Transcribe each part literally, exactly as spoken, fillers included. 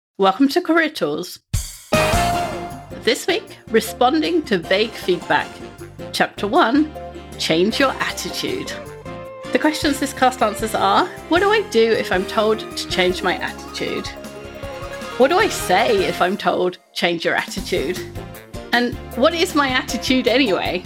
Welcome to Career Tools. This week, responding to vague feedback. Chapter one, change your attitude. The questions this cast answers are, what do I do if I'm told to change my attitude? What do I say if I'm told, change your attitude? And what is my attitude anyway?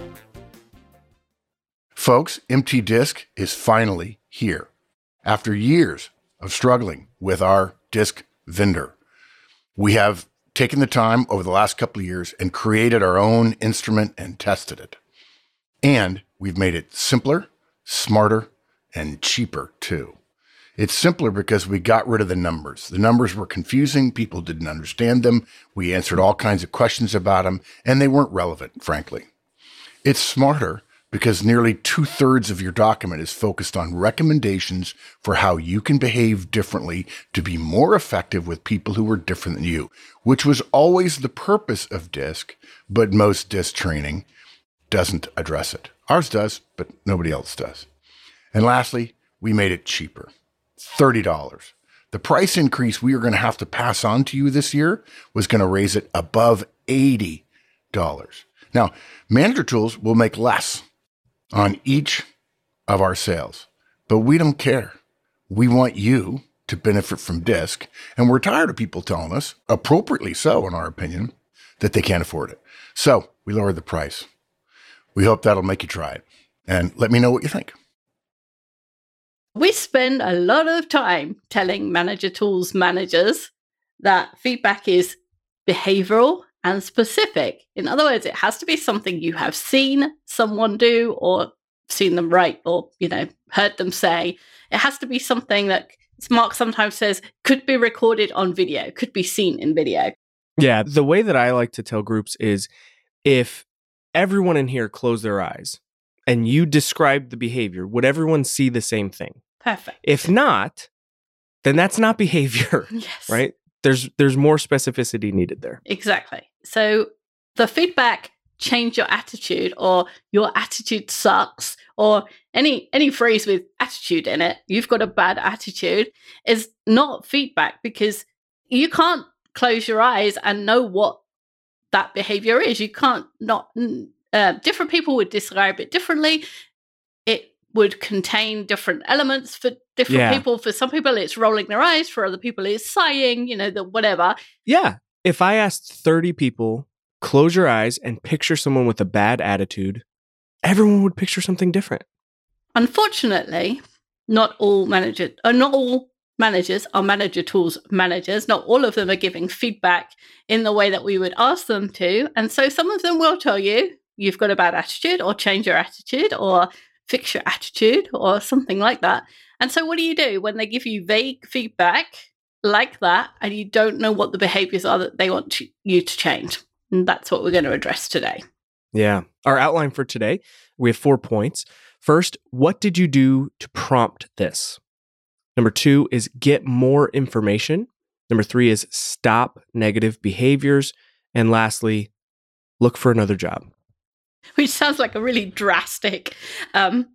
Folks, Empty Disk is finally here. After years of struggling with our disk vendor, we have taken the time over the last couple of years and created our own instrument and tested it. And we've made it simpler, smarter, and cheaper too. It's simpler because we got rid of the numbers. The numbers were confusing. People didn't understand them. We answered all kinds of questions about them, and they weren't relevant, frankly. It's smarter because nearly two-thirds of your document is focused on recommendations for how you can behave differently to be more effective with people who are different than you, which was always the purpose of DISC, but most DISC training doesn't address it. Ours does, but nobody else does. And lastly, we made it cheaper, thirty dollars. The price increase we were going to have to pass on to you this year was going to raise it above eighty dollars. Now, Manager Tools will make less on each of our sales, but we don't care. We want you to benefit from DISC, and we're tired of people telling us, appropriately so in our opinion, that they can't afford it. So we lowered the price. We hope that'll make you try it, and let me know what you think. We spend a lot of time telling Manager Tools managers that feedback is behavioral and specific. In other words, it has to be something you have seen someone do or seen them write or, you know, heard them say. It has to be something that Mark sometimes says could be recorded on video, could be seen in video. Yeah, the way that I like to tell groups is if everyone in here closed their eyes and you describe the behavior, would everyone see the same thing? Perfect. If not, then that's not behavior, yes. Right? There's there's more specificity needed there. Exactly. So the feedback, change your attitude, or your attitude sucks, or any any phrase with attitude in it, you've got a bad attitude, is not feedback because you can't close your eyes and know what that behavior is. You can't not, uh, different people would describe it differently. It would contain different elements for different Yeah. people. For some people, it's rolling their eyes. For other people, it's sighing, you know, the whatever. Yeah. If I asked thirty people, close your eyes and picture someone with a bad attitude, everyone would picture something different. Unfortunately, not all managers, uh, not all managers are Manager Tools managers. Not all of them are giving feedback in the way that we would ask them to. And so some of them will tell you, you've got a bad attitude, or change your attitude, or fix your attitude, or something like that. And so what do you do when they give you vague feedback like that and you don't know what the behaviors are that they want to, you to change? And that's what we're going to address today. Yeah. Our outline for today, we have four points. First, what did you do to prompt this? Number two is get more information. Number three is stop negative behaviors. And lastly, look for another job. Which sounds like a really drastic, um,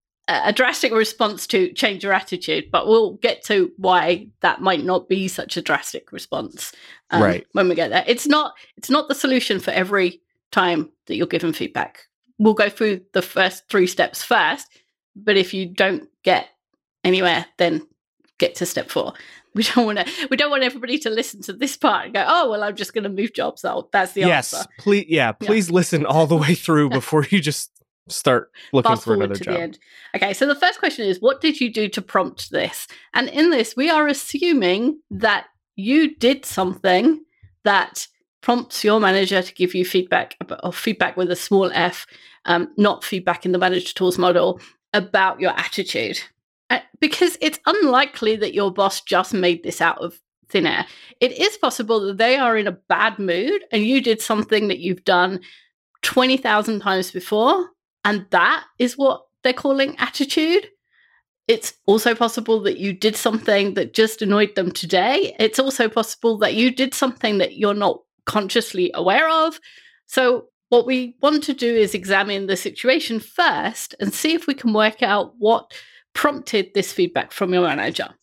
a drastic response to change your attitude, but we'll get to why that might not be such a drastic response um, right. when we get there. It's not, it's not the solution for every time that you're given feedback. We'll go through the first three steps first, but if you don't get anywhere, then get to step four. We don't want to. We don't want everybody to listen to this part and go, "Oh, well, I'm just going to move jobs." Oh, that's the yes, answer. Please, yeah, please yeah. listen all the way through before you just start looking Fast for another to job. The end. Okay, so the first question is, what did you do to prompt this? And in this, we are assuming that you did something that prompts your manager to give you feedback, or feedback with a small f, um, not feedback in the Manager Tools model, about your attitude. Uh, because it's unlikely that your boss just made this out of thin air. It is possible that they are in a bad mood and you did something that you've done twenty thousand times before, and that is what they're calling attitude. It's also possible that you did something that just annoyed them today. It's also possible that you did something that you're not consciously aware of. So what we want to do is examine the situation first and see if we can work out what prompted this feedback from your manager.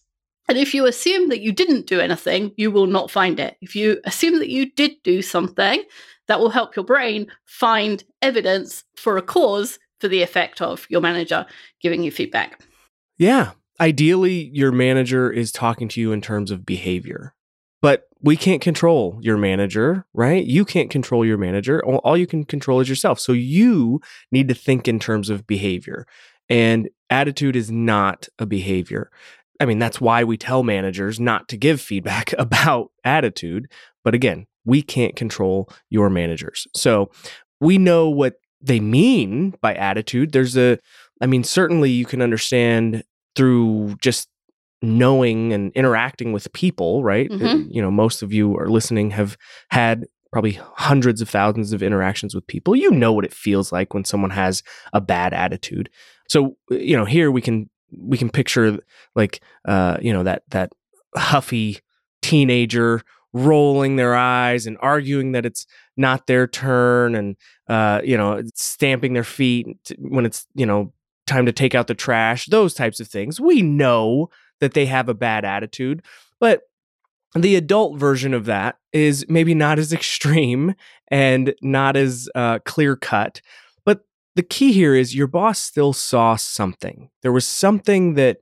And if you assume that you didn't do anything, you will not find it. If you assume that you did do something, that will help your brain find evidence for a cause for the effect of your manager giving you feedback. Yeah. Ideally, your manager is talking to you in terms of behavior, but we can't control your manager, right? You can't control your manager. All, all you can control is yourself. So you need to think in terms of behavior, and attitude is not a behavior. I mean, that's why we tell managers not to give feedback about attitude. But again, we can't control your managers. So we know what they mean by attitude. There's a, I mean, certainly you can understand through just knowing and interacting with people, right? Mm-hmm. You know, most of you are listening have had probably hundreds of thousands of interactions with people. You know what it feels like when someone has a bad attitude. So, you know, here we can we can picture like uh, you know, that that huffy teenager rolling their eyes and arguing that it's not their turn, and uh, you know, stamping their feet when it's, you know, time to take out the trash, those types of things. We know that they have a bad attitude, but the adult version of that is maybe not as extreme and not as uh, clear cut. But the key here is your boss still saw something. There was something that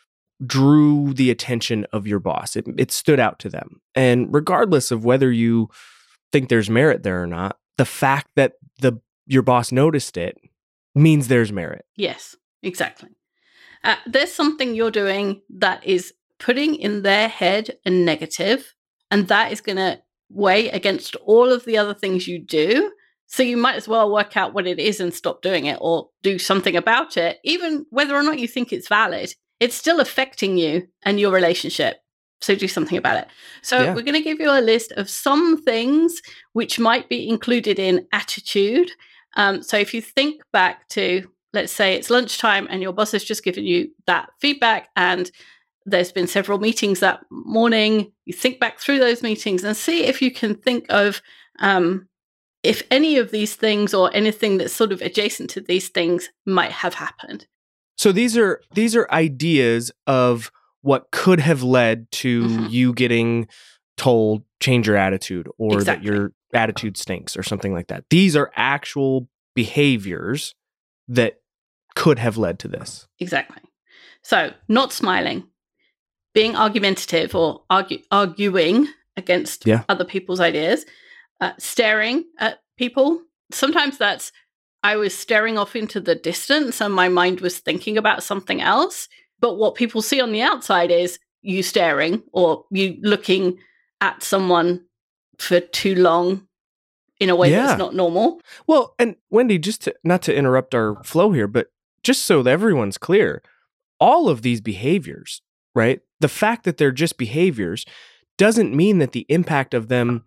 drew the attention of your boss. It, it stood out to them. And regardless of whether you think there's merit there or not, the fact that the your boss noticed it means there's merit. Yes, exactly. Uh, there's something you're doing that is putting in their head a negative, and that is going to weigh against all of the other things you do. So you might as well work out what it is and stop doing it, or do something about it, even whether or not you think it's valid. It's still affecting you and your relationship. So do something about it. So yeah. We're going to give you a list of some things which might be included in attitude. Um, so if you think back to, let's say it's lunchtime and your boss has just given you that feedback, and there's been several meetings that morning, you think back through those meetings and see if you can think of um, if any of these things or anything that's sort of adjacent to these things might have happened. So these are these are ideas of what could have led to mm-hmm. you getting told change your attitude, or exactly. that your attitude stinks or something like that. These are actual behaviors that could have led to this. Exactly. So not smiling, being argumentative or argue, arguing against yeah. other people's ideas, uh, staring at people. Sometimes that's I was staring off into the distance and my mind was thinking about something else. But what people see on the outside is you staring or you looking at someone for too long in a way yeah. that's not normal. Well, and Wendy, just to, not to interrupt our flow here, but just so that everyone's clear, all of these behaviors, right? The fact that they're just behaviors doesn't mean that the impact of them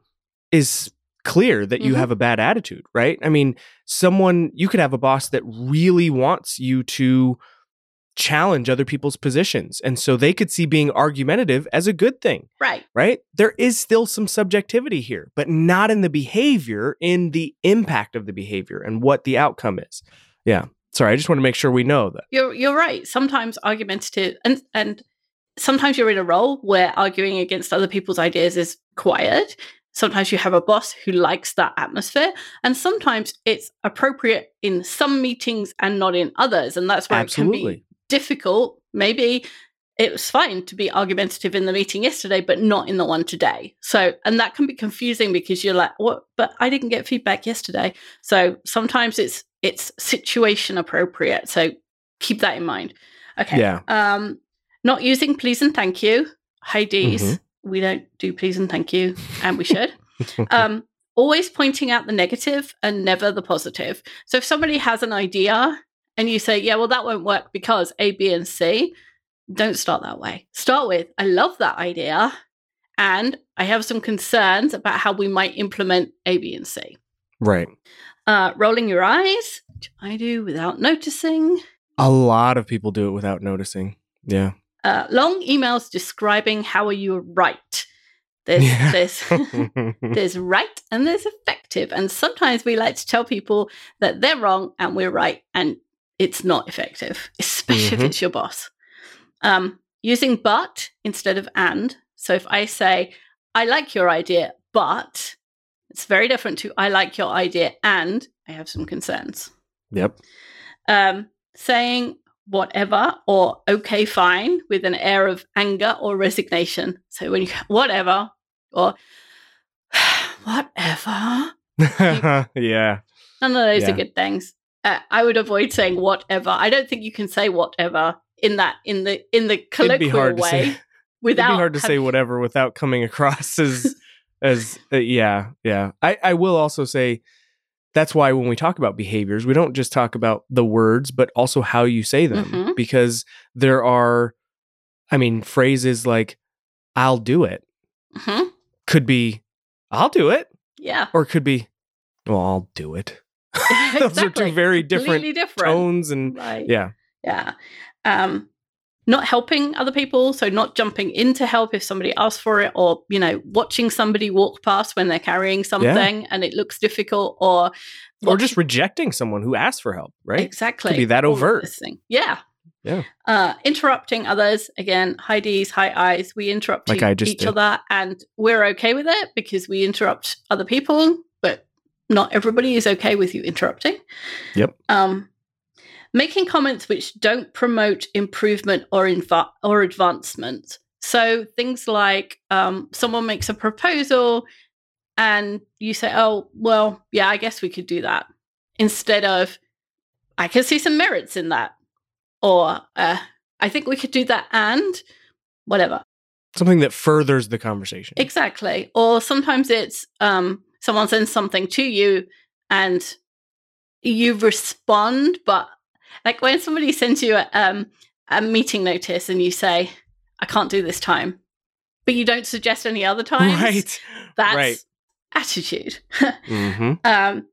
is clear, that you mm-hmm. have a bad attitude, right? I mean, someone, you could have a boss that really wants you to challenge other people's positions. And so they could see being argumentative as a good thing. Right. Right? There is still some subjectivity here, but not in the behavior, in the impact of the behavior and what the outcome is. Yeah. Sorry, I just want to make sure we know that. You're you're right. Sometimes argumentative and and sometimes you're in a role where arguing against other people's ideas is quiet. Sometimes you have a boss who likes that atmosphere, and sometimes it's appropriate in some meetings and not in others. And that's where Absolutely. It can be difficult. Maybe it was fine to be argumentative in the meeting yesterday, but not in the one today. So, and that can be confusing because you're like, what, but I didn't get feedback yesterday. So sometimes it's, it's situation appropriate. So keep that in mind. Okay. Yeah. Um, not using please and thank you. Heidi's. Mm-hmm. We don't do please and thank you, and we should. um, always pointing out the negative and never the positive. So if somebody has an idea and you say, yeah, well, that won't work because A, B, and C, don't start that way. Start with, I love that idea, and I have some concerns about how we might implement A, B, and C. Right. Uh, rolling your eyes, which I do without noticing. A lot of people do it without noticing. Yeah. Uh, long emails describing how are you right. There's, yeah. there's, there's right and there's effective. And sometimes we like to tell people that they're wrong and we're right, and it's not effective, especially mm-hmm. if it's your boss. Um, using but instead of and. So if I say, I like your idea, but it's very different to I like your idea and I have some concerns. Yep. Um, saying whatever or okay, fine with an air of anger or resignation. So when you whatever or whatever. Yeah. None of those Yeah. are good things. Uh, I would avoid saying whatever. I don't think you can say whatever in that in the in the colloquial hard to way say. without. It'd be hard to say having- whatever without coming across as as uh, yeah, yeah. I I will also say that's why when we talk about behaviors, we don't just talk about the words, but also how you say them, Mhm. because there are, I mean, phrases like "I'll do it" Mhm. could be "I'll do it," Yeah. or it could be "Well, I'll do it." Those are Exactly. two very different Completely different. tones, and Right. yeah, Yeah. Um, not helping other people. So not jumping in to help if somebody asks for it, or, you know, watching somebody walk past when they're carrying something and it looks difficult, or or just rejecting someone who asks for help, right? exactly Could be that all of overt. this thing. Yeah. Yeah. Uh, interrupting others. Again, high D's, high I's. We interrupt Like e- I just each did. other and we're okay with it because we interrupt other people, but not everybody is okay with you interrupting. Yep. Um, making comments which don't promote improvement or inv- or advancement. So things like um, someone makes a proposal and you say, oh, well, yeah, I guess we could do that. Instead of, I can see some merits in that. Or uh, I think we could do that and whatever. Something that furthers the conversation. Exactly. Or sometimes it's um, someone sends something to you and you respond, but like when somebody sends you a, um, a meeting notice and you say, I can't do this time, but you don't suggest any other times. Right. That's Right. attitude. Mm-hmm. um,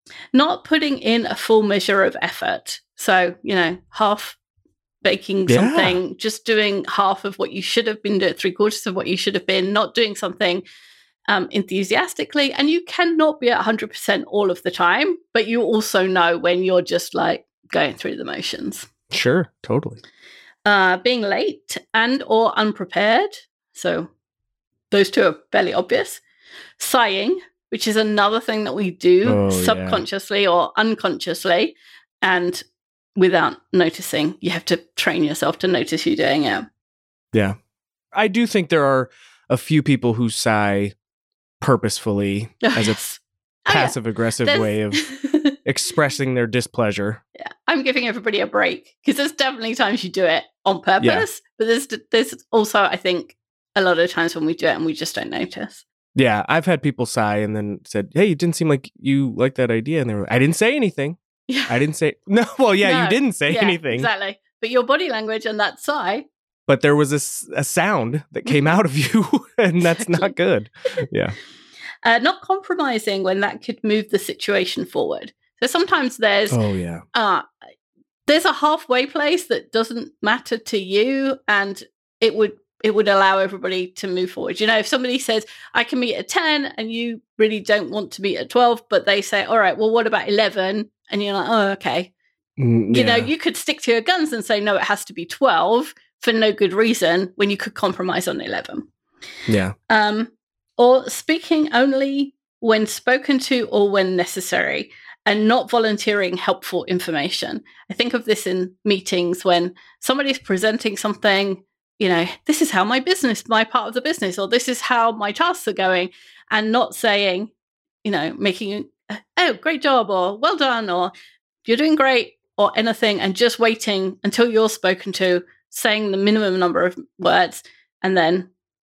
not putting in a full measure of effort. So, you know, half baking Yeah. something, just doing half of what you should have been doing, three quarters of what you should have been, not doing something um, enthusiastically. And you cannot be at one hundred percent all of the time, but you also know when you're just like going through the motions. Sure. Totally. Uh, being late and or unprepared. So those two are fairly obvious. Sighing, which is another thing that we do Oh, yeah. subconsciously or unconsciously. And without noticing, you have to train yourself to notice you doing it. Yeah. I do think there are a few people who sigh purposefully as a Yes. Oh, yeah. passive aggressive There's- way of expressing their displeasure. yeah, I'm giving everybody a break because there's definitely times you do it on purpose, Yeah. but there's there's also, I think, a lot of times when we do it and we just don't notice. Yeah, I've had people sigh and then said, "Hey, it didn't seem like you liked that idea," and they were, "I didn't say anything. Yeah, I didn't say no." Well, yeah, No. you didn't say Yeah, anything, exactly. But your body language and that sigh, but there was a, s- a sound that came out of you, and that's Exactly. not good. Yeah, uh, not compromising when that could move the situation forward. So sometimes there's oh yeah, uh, there's a halfway place that doesn't matter to you, and it would it would allow everybody to move forward. You know, if somebody says I can meet at ten, and you really don't want to meet at twelve, but they say, all right, well, what about eleven? And you're like, oh, okay. Mm, You know, yeah. you could stick to your guns and say no, it has to be twelve for no good reason when you could compromise on eleven. yeah, Um, or speaking only when spoken to or when necessary, and not volunteering helpful information. I think of this in meetings when somebody's presenting something, you know, this is how my business, my part of the business, or this is how my tasks are going, and not saying, you know, making, oh, great job, or well done, or you're doing great, or anything, and just waiting until you're spoken to, saying the minimum number of words, and then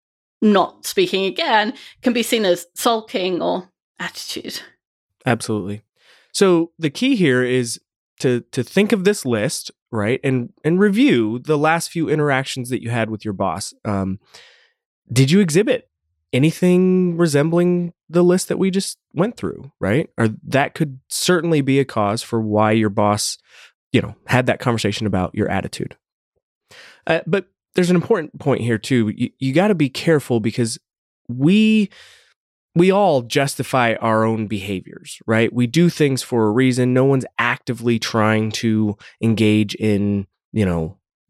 not speaking again can be seen as sulking or attitude. absolutely. So the key here is to to think of this list, right, and and review the last few interactions that you had with your boss. Um, did you exhibit anything resembling the list that we just went through, right? Or that could certainly be a cause for why your boss, you know, had that conversation about your attitude. Uh, but there's an important point here too. You, you got to be careful because we we all justify our own behaviors, right? We do things for a reason. No one's actively trying to engage in, you know,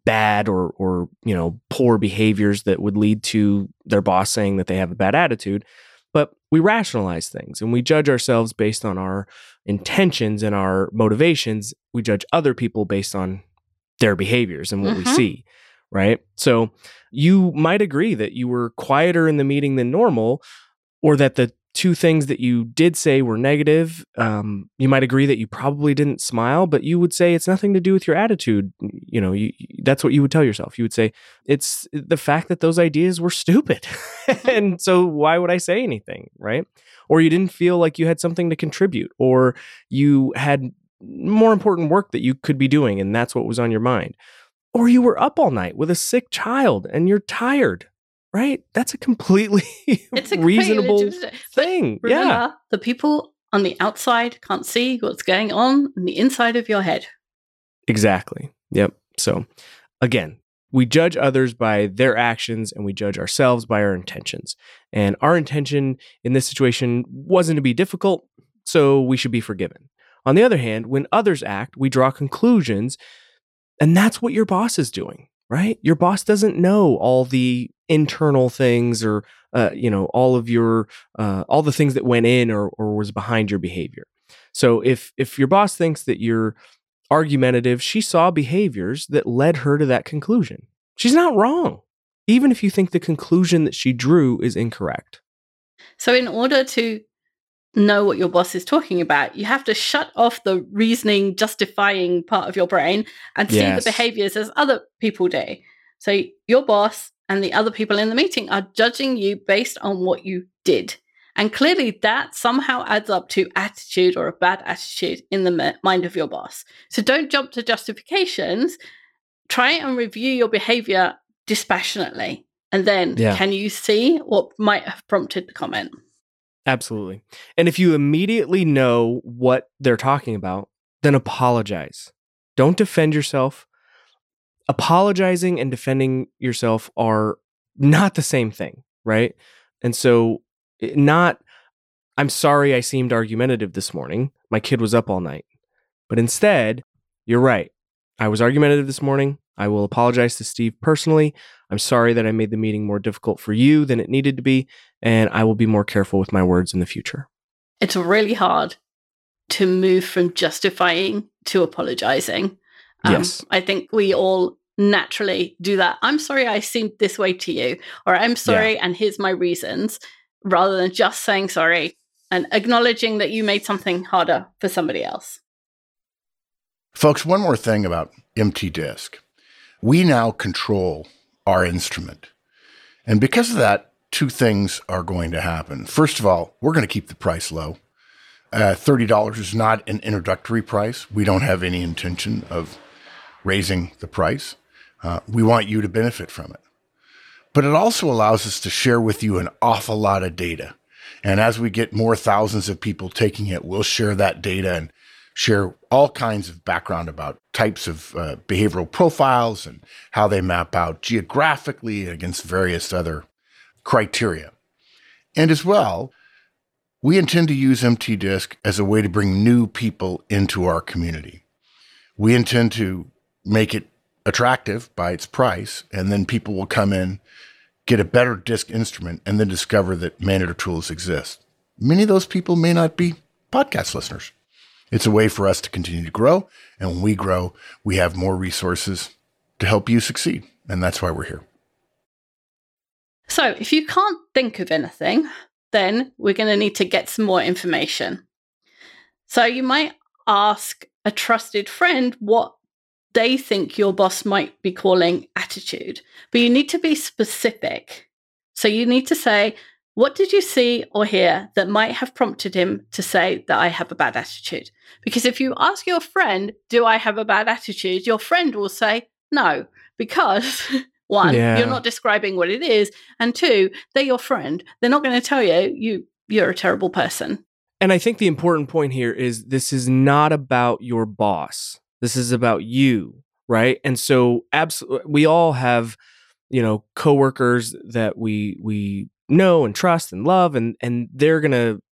bad or or you know poor behaviors that would lead to their boss saying that they have a bad attitude. But we rationalize things and we judge ourselves based on our intentions and our motivations. We judge other people based on their behaviors and what Mhm. we see, right? So you might agree that you were quieter in the meeting than normal, or that the two things that you did say were negative. Um, you might agree that you probably didn't smile, but you would say it's nothing to do with your attitude. You know, you, that's what you would tell yourself. You would say it's the fact that those ideas were stupid. And so why would I say anything, right? Or you didn't feel like you had something to contribute, or you had more important work that you could be doing, and that's what was on your mind. Or you were up all night with a sick child and you're tired. Right? That's a completely It's a reasonable legitimate- but thing. Remember, Yeah, the people on the outside can't see what's going on in the inside of your head. exactly. Yep. So again, we judge others by their actions and we judge ourselves by our intentions. And our intention in this situation wasn't to be difficult, so we should be forgiven. On the other hand, when others act, we draw conclusions, and that's what your boss is doing, right? Your boss doesn't know all the internal things or uh, you know all of your uh, all the things that went in or or was behind your behavior. So if if your boss thinks that you're argumentative, she saw behaviors that led her to that conclusion. She's not wrong, even if you think the conclusion that she drew is incorrect. So, in order to know what your boss is talking about, you have to shut off the reasoning, justifying part of your brain and see Yes. the behaviors as other people do. So, your boss and the other people in the meeting are judging you based on what you did. And clearly, that somehow adds up to attitude or a bad attitude in the m- mind of your boss. So, don't jump to justifications. Try and review your behavior dispassionately. And then, Yeah. can you see what might have prompted the comment? Absolutely. And if you immediately know what they're talking about, then apologize. Don't defend yourself. Apologizing and defending yourself are not the same thing, right? And so, it- not, I'm sorry I seemed argumentative this morning. My kid was up all night. But instead, you're right. I was argumentative this morning. I will apologize to Steve personally. I'm sorry that I made the meeting more difficult for you than it needed to be, and I will be more careful with my words in the future. It's really hard to move from justifying to apologizing. Um, Yes. I think we all naturally do that. I'm sorry I seemed this way to you, or I'm sorry and here's my reasons, rather than just saying sorry and acknowledging that you made something harder for somebody else. Folks, one more thing about Empty Disk. We now control our instrument. And because of that, two things are going to happen. First of all, we're going to keep the price low. Uh, thirty dollars is not an introductory price. We don't have any intention of raising the price. Uh, we want you to benefit from it. But it also allows us to share with you an awful lot of data. And as we get more thousands of people taking it, we'll share that data and share all kinds of background about types of uh, behavioral profiles and how they map out geographically against various other criteria. And as well, we intend to use Empty Disk as a way to bring new people into our community. We intend to make it attractive by its price, and then people will come in, get a better disk instrument, and then discover that Maneater tools exist. Many of those people may not be podcast listeners. It's a way for us to continue to grow, and when we grow, we have more resources to help you succeed, and that's why we're here. So if you can't think of anything, then we're going to need to get some more information. So you might ask a trusted friend what they think your boss might be calling attitude, but you need to be specific. So you need to say, what did you see or hear that might have prompted him to say that I have a bad attitude? Because if you ask your friend, do I have a bad attitude? Your friend will say no, because one, Yeah. you're not describing what it is. And two, they're your friend. They're not going to tell you, you you're a terrible person. And I think the important point here is this is not about your boss. This is about you, right? And so absolutely, we all have, you know, coworkers that we we know and trust and love, and and they're going to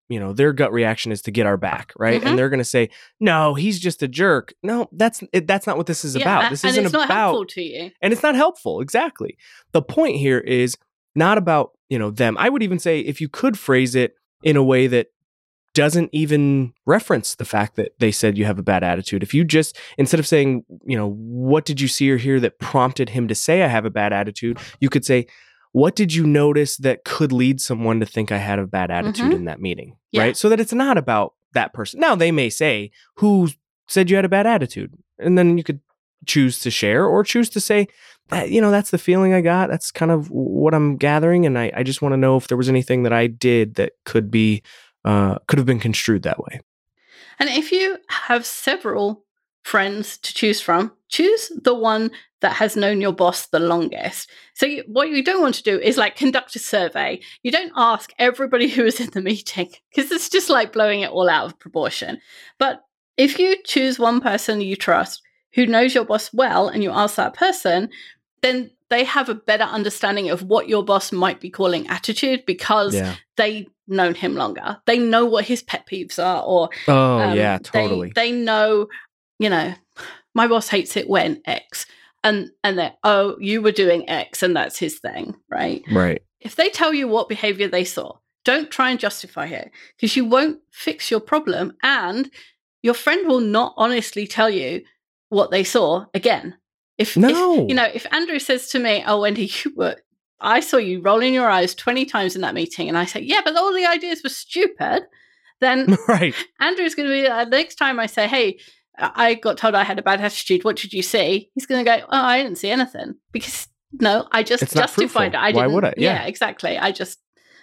you know, their gut reaction is to get our back, right? Mhm. And they're going to say, no, he's just a jerk. No, that's it, that's not what this is Yeah, about. This and isn't it's not about, helpful to you. and it's not helpful. Exactly. The point here is not about, you know, them. I would even say if you could phrase it in a way that doesn't even reference the fact that they said you have a bad attitude. If you just, instead of saying, you know, what did you see or hear that prompted him to say I have a bad attitude, you could say, what did you notice that could lead someone to think I had a bad attitude Mhm. in that meeting? Yeah. Right? So that it's not about that person. Now, they may say, who said you had a bad attitude? And then you could choose to share or choose to say, that, you know, that's the feeling I got. That's kind of what I'm gathering. And I, I just want to know if there was anything that I did that could be, uh, could have been construed that way. And if you have several friends to choose from, choose the one that has known your boss the longest. So you, what you don't want to do is like conduct a survey. You don't ask everybody who was in the meeting because it's just like blowing it all out of proportion. But if you choose one person you trust who knows your boss well and you ask that person, then they have a better understanding of what your boss might be calling attitude because Yeah. they've known him longer. They know what his pet peeves are, or Oh, um, yeah, they- totally. They, know, you know, my boss hates it when X, and and they oh, you were doing X, and that's his thing, right? Right. If they tell you what behavior they saw, don't try and justify it because you won't fix your problem, and your friend will not honestly tell you what they saw again. If, No. if you know, if Andrew says to me, "Oh, Wendy, you were, I saw you rolling your eyes twenty times in that meeting," and I say, "Yeah, but all the ideas were stupid," then Right. Andrew's going to be uh, the next time I say, "Hey, I got told I had a bad attitude. What did you see?" He's going to go, "Oh, I didn't see anything because no, I just It's not justified fruitful. it. I Why didn't, would I? Yeah. Yeah. exactly. I just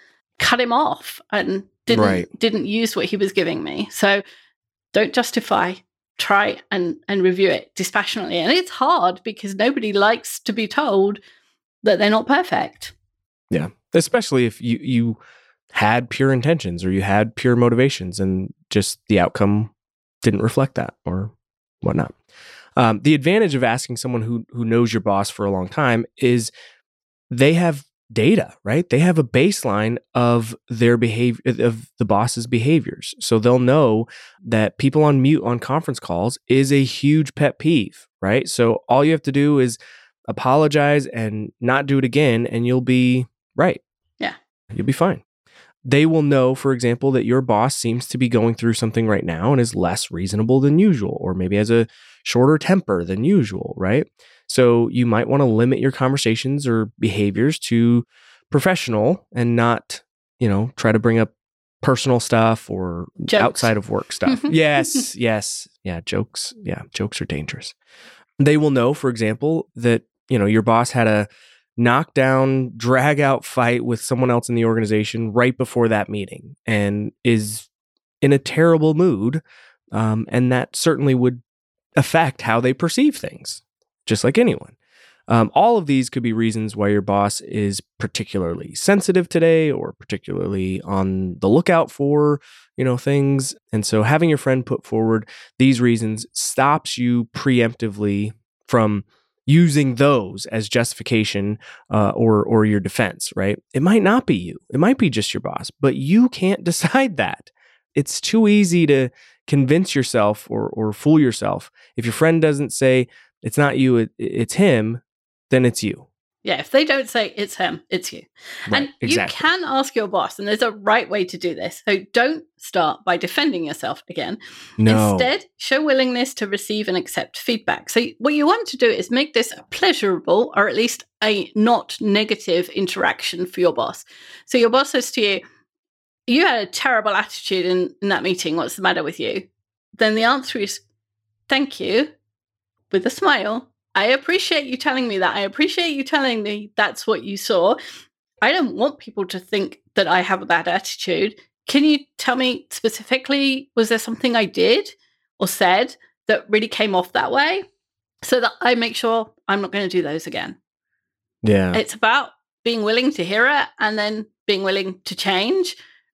cut him off and didn't Right. didn't use what he was giving me. So don't justify. Try and and review it dispassionately, and it's hard because nobody likes to be told that they're not perfect. Yeah. Especially if you, you had pure intentions or you had pure motivations and just the outcome didn't reflect that or whatnot. Um, the advantage of asking someone who who knows your boss for a long time is they have data, right? They have a baseline of their behavior, of the boss's behaviors. So they'll know that people on mute on conference calls is a huge pet peeve, right? So all you have to do is apologize and not do it again, and you'll be right. Yeah. You'll be fine. They will know, for example, that your boss seems to be going through something right now and is less reasonable than usual, or maybe has a shorter temper than usual, right? So you might want to limit your conversations or behaviors to professional and not, you know, try to bring up personal stuff or Jokes. outside of work stuff. Yes, yes. Yeah, jokes. Yeah, jokes are dangerous. They will know, for example, that, you know, your boss had a knockdown, drag out fight with someone else in the organization right before that meeting and is in a terrible mood. Um, and that certainly would affect how they perceive things, just like anyone. Um, all of these could be reasons why your boss is particularly sensitive today or particularly on the lookout for, you know, things. And so having your friend put forward these reasons stops you preemptively from using those as justification uh, or or your defense, right? It might not be you. It might be just your boss, but you can't decide that. It's too easy to convince yourself or or fool yourself. If your friend doesn't say it's not you, it, it's him, then it's you. Yeah, if they don't say it's him, it's you. Right, and exactly. you can ask your boss, and there's a right way to do this. So don't start by defending yourself again. No. Instead, show willingness to receive and accept feedback. So what you want to do is make this a pleasurable or at least a not negative interaction for your boss. So your boss says to you, "You had a terrible attitude in, in that meeting. What's the matter with you?" Then the answer is, "Thank you," with a smile. "I appreciate you telling me that. I appreciate you telling me that's what you saw. I don't want people to think that I have a bad attitude. Can you tell me specifically, was there something I did or said that really came off that way so that I make sure I'm not going to do those again?" Yeah. It's about being willing to hear it and then being willing to change.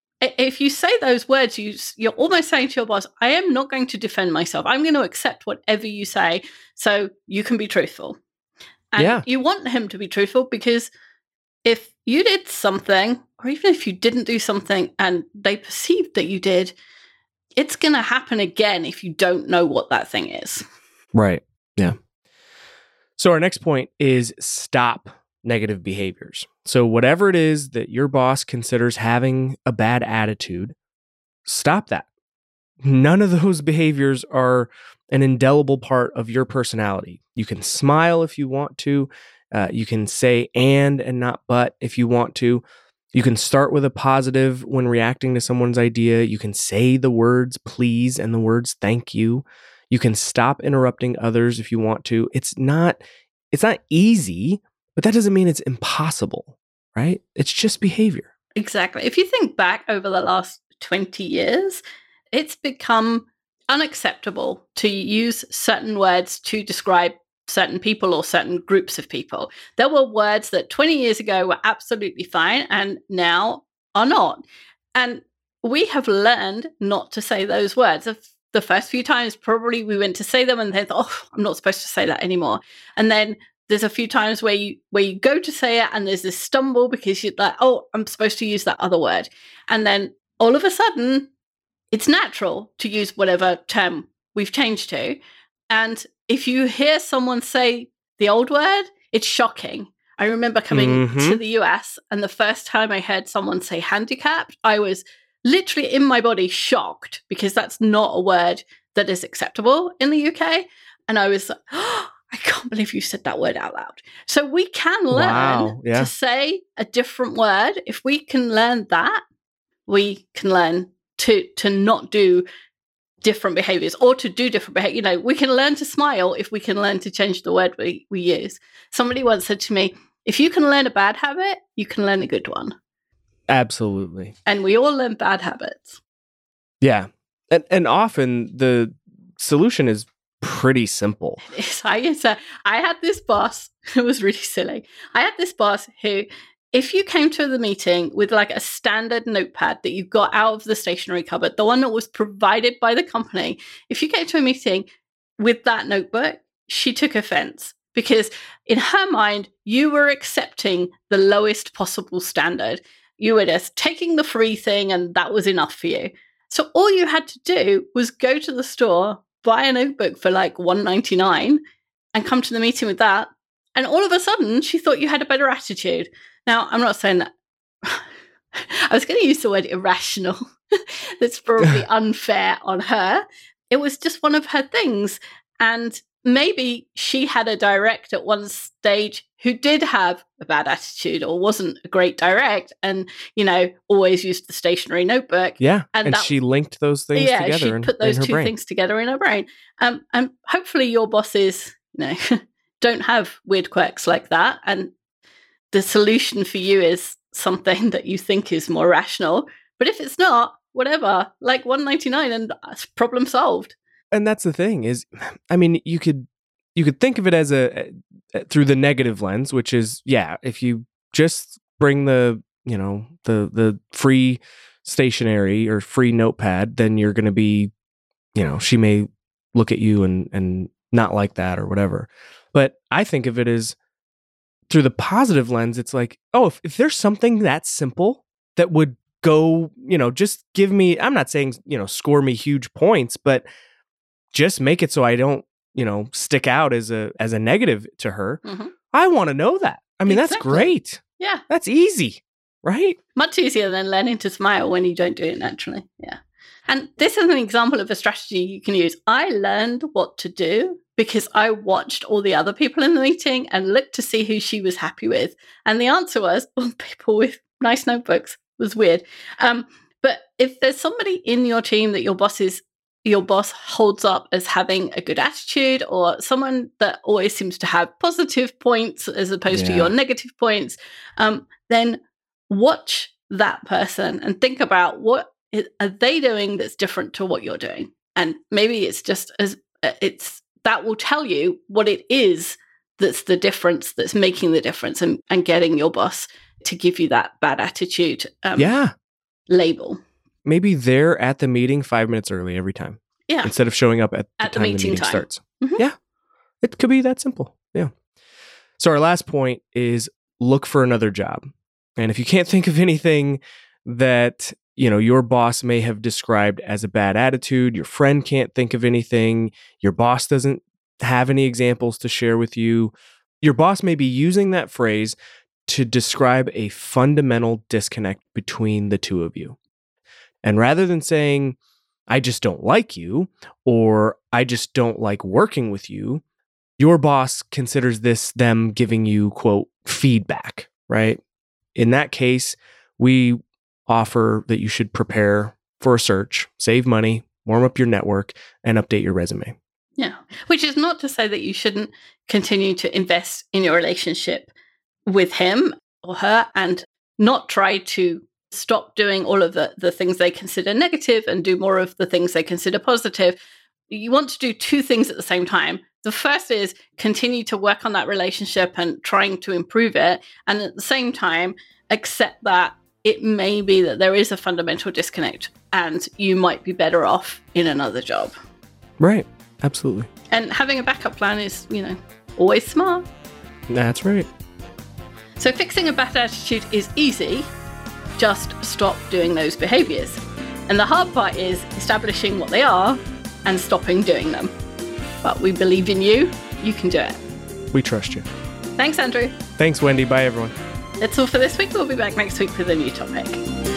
If you say those words, you, you're almost saying to your boss, "I am not going to defend myself. I'm going to accept whatever you say so you can be truthful." And Yeah. you want him to be truthful because if you did something or even if you didn't do something and they perceived that you did, it's going to happen again if you don't know what that thing is. Right. Yeah. So our next point is stop negative behaviors. So whatever it is that your boss considers having a bad attitude, stop that. None of those behaviors are an indelible part of your personality. You can smile if you want to. Uh, you can say and and not but if you want to. You can start with a positive when reacting to someone's idea. You can say the words please and the words thank you. You can stop interrupting others if you want to. It's not, it's not easy, but that doesn't mean it's impossible, right? It's just behavior. Exactly. If you think back over the last twenty years, it's become unacceptable to use certain words to describe certain people or certain groups of people. There were words that twenty years ago were absolutely fine and now are not. And we have learned not to say those words. The first few times, probably we went to say them and they thought, oh, I'm not supposed to say that anymore. And then there's a few times where you where you go to say it and there's this stumble because you're like, oh, I'm supposed to use that other word. And then all of a sudden, it's natural to use whatever term we've changed to. And if you hear someone say the old word, it's shocking. I remember coming Mhm. to the U S and the first time I heard someone say handicapped, I was literally in my body shocked because that's not a word that is acceptable in the U K. And I was like, oh, I can't believe you said that word out loud. So we can learn Wow, yeah. to say a different word. If we can learn that, we can learn to to not do different behaviors or to do different behavior. You know, we can learn to smile if we can learn to change the word we, we use. Somebody once said to me, if you can learn a bad habit, you can learn a good one. Absolutely. And we all learn bad habits. Yeah. And and often the solution is pretty simple. It's, I, it's a, I had this boss, it was really silly. I had this boss who, if you came to the meeting with like a standard notepad that you got out of the stationery cupboard, the one that was provided by the company, if you came to a meeting with that notebook, she took offense because in her mind, you were accepting the lowest possible standard. You were just taking the free thing and that was enough for you. So all you had to do was go to the store, buy a notebook for like one ninety-nine and come to the meeting with that. And all of a sudden, she thought you had a better attitude. Now, I'm not saying that. I was going to use the word irrational. That's probably unfair on her. It was just one of her things. And maybe she had a direct at one stage who did have a bad attitude or wasn't a great direct and, you know, always used the stationary notebook. Yeah. And, And, that- she linked those things yeah, together she in, put those in her two brain. things together in her brain. Um, and hopefully your bosses, you know, don't have weird quirks like that. And the solution for you is something that you think is more rational. But if it's not, whatever, like one ninety-nine and problem solved. And that's the thing is, I mean, you could you could think of it as a, a through the negative lens, which is, yeah, if you just bring the, you know, the the free stationery or free notepad, then you're going to be, you know, she may look at you and and not like that or whatever. But I think of it as through the positive lens, it's like, oh, if, if there's something that simple that would go, you know, just give me, I'm not saying, you know, score me huge points, but just make it so I don't, you know, stick out as a as a negative to her. Mhm. I want to know that. I mean, that's Exactly. great. Yeah, That's easy, right? much easier than learning to smile when you don't do it naturally. Yeah. And this is an example of a strategy you can use. I learned what to do because I watched all the other people in the meeting and looked to see who she was happy with. And the answer was, well, people with nice notebooks. It was weird. Um, but if there's somebody in your team that your boss is, your boss holds up as having a good attitude or someone that always seems to have positive points as opposed to Yeah. your negative points, um, then watch that person and think about what i- are they doing that's different to what you're doing. And maybe it's just as uh, it's that will tell you what it is that's the difference, that's making the difference and, and getting your boss to give you that bad attitude um, Yeah. label. Maybe they're at the meeting five minutes early every time Yeah. instead of showing up at the At the time the meeting meeting time. starts. Mhm. Yeah. It could be that simple. Yeah. So our last point is look for another job. And if you can't think of anything that, you know, your boss may have described as a bad attitude, your friend can't think of anything, your boss doesn't have any examples to share with you, your boss may be using that phrase to describe a fundamental disconnect between the two of you. And rather than saying, I just don't like you, or I just don't like working with you, your boss considers this them giving you, quote, feedback, right? In that case, we offer that you should prepare for a search, save money, warm up your network, and update your resume. Yeah, which is not to say that you shouldn't continue to invest in your relationship with him or her and not try to stop doing all of the, the things they consider negative and do more of the things they consider positive. You want to do two things at the same time. The first is continue to work on that relationship and trying to improve it. And at the same time, accept that it may be that there is a fundamental disconnect and you might be better off in another job. Right. Absolutely. And having a backup plan is, you know, always smart. That's right. So fixing a bad attitude is easy. Just stop doing those behaviors. And the hard part is establishing what they are and stopping doing them. But we believe in you. You can do it. We trust you. Thanks, Andrew. Thanks, Wendy. Bye, everyone. That's all for this week. We'll be back next week with a new topic.